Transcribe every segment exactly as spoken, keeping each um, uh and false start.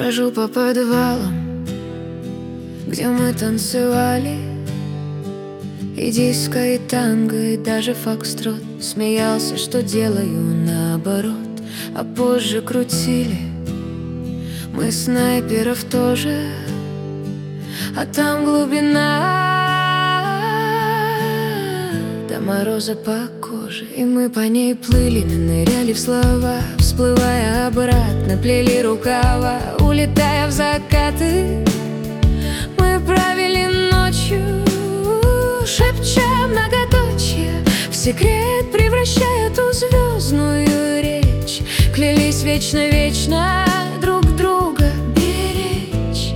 Брожу по подвалам, где мы танцевали, и диско, и танго, и даже фокстрот. Смеялся, что делаю наоборот, а позже крутили мы снайперов тоже. А там глубина до мороза по коже, и мы по ней плыли, ныряли в слова, всплывая обратно, плели рукава, улетая в закаты. Мы правили ночью, шепча многоточие, в секрет превращая ту звездную речь. Клялись вечно-вечно друг друга беречь.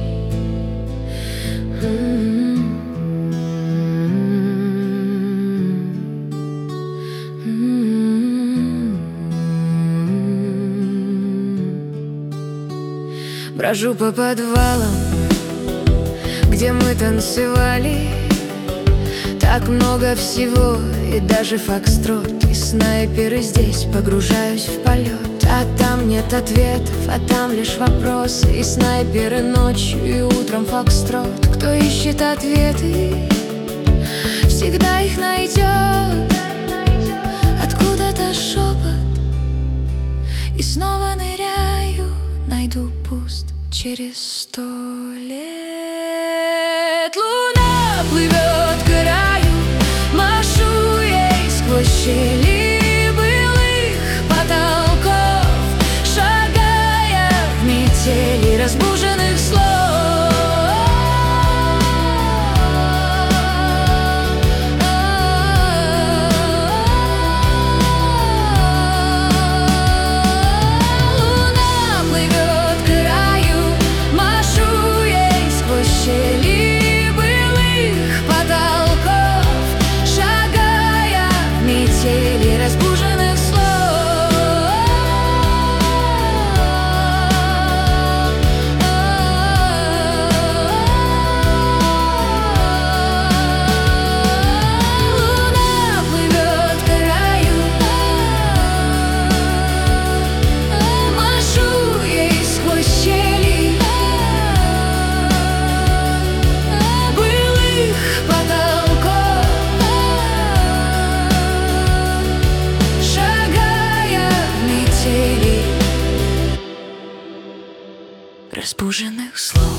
Брожу по подвалам, где мы танцевали. Так много всего, и даже фокстрот, и снайперы здесь. Погружаюсь в полет, а там нет ответов, а там лишь вопросы. И снайперы ночью, и утром фокстрот. Кто ищет ответы, всегда их найдет. Откуда-то шепот, и снова ныряю, найду пуст через сто лет. Луна плывет к краю, машу ей сквозь щели былых потолков, шагая в метели разбуженных слов. Луна плывет к краю, машу ей сквозь щели былых потолков, шагая в метели разбуженных слов. Луна плывет к краю, машу ей сквозь щели былых потолков, шагая в метели разбуженных слов.